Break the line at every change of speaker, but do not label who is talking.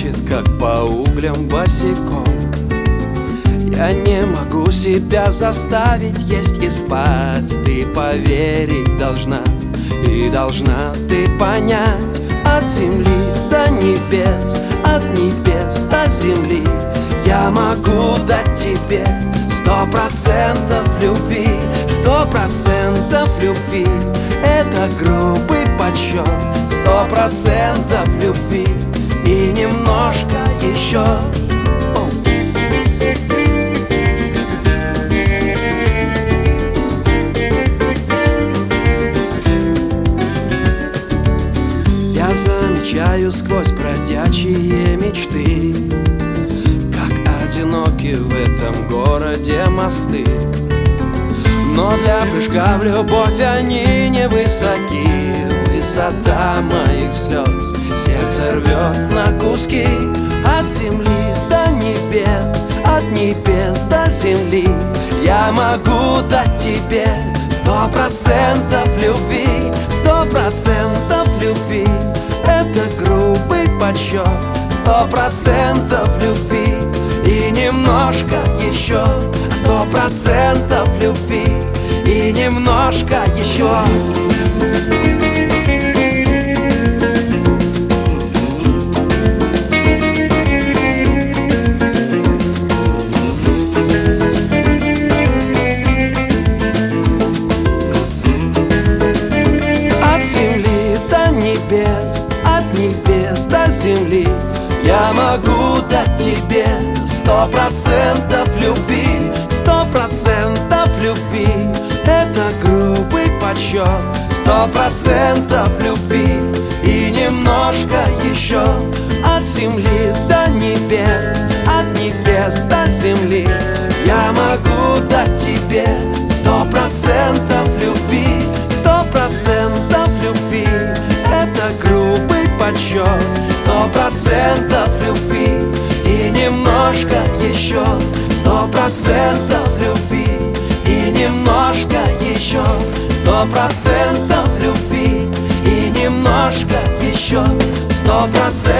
тащит, как по углям босиком. Я не могу себя заставить есть и спать. Ты поверить должна, и должна ты понять. От земли до небес, от небес до земли я могу дать тебе 100% любви, 100% любви. Это грубый подсчет, 100% любви и немножко еще. Я замечаю сквозь бродячие мечты, как одиноки в этом городе мосты. Но для прыжка в любовь они не высоки. Высота моих слез сердце рвет на куски. От земли до небес, от небес до земли я могу дать тебе 100% любви, 100% любви. Это грубый подсчет, 100% любви и немножко еще, 100% любви и немножко еще. От земли до небес, от небес до земли я могу дать тебе 100% любви, 100% любви. Это грубый подсчет, 100% любви и немножко еще. От земли до небес, от небес до земли я могу дать тебе 100% любви, 100% любви. Это грубый подсчет, 100% любви и немножко еще, 100% любви и немножко еще, 100% любви и немножко еще, 100%.